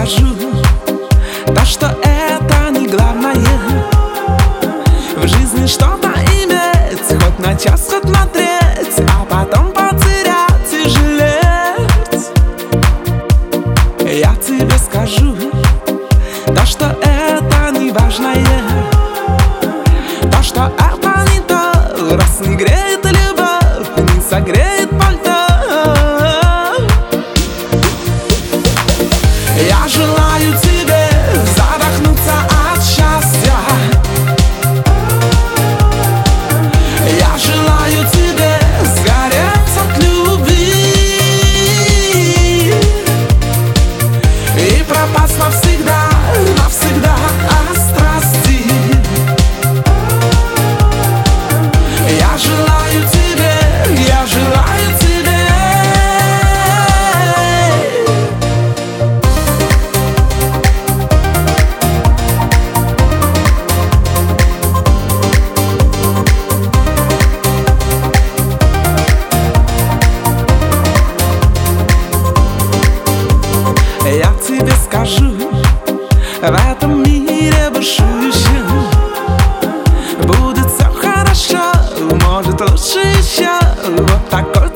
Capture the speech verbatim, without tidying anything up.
скажу то, что это не главное в жизни, что-то иметь, хоть на час, хоть на треть, а потом потерять и жалеть. Я тебе скажу то, что это не важное, то, что это не то, раз не греет любовь, не согреет пальто. Я желаю тебе задохнуться от счастья. Я желаю тебе сгореть от любви и пропасть навсегда, навсегда от страсти. Я желаю тебе, я желаю тебе. Я тебе скажу, в этом мире бушующем будет все хорошо, может лучше еще. Вот такой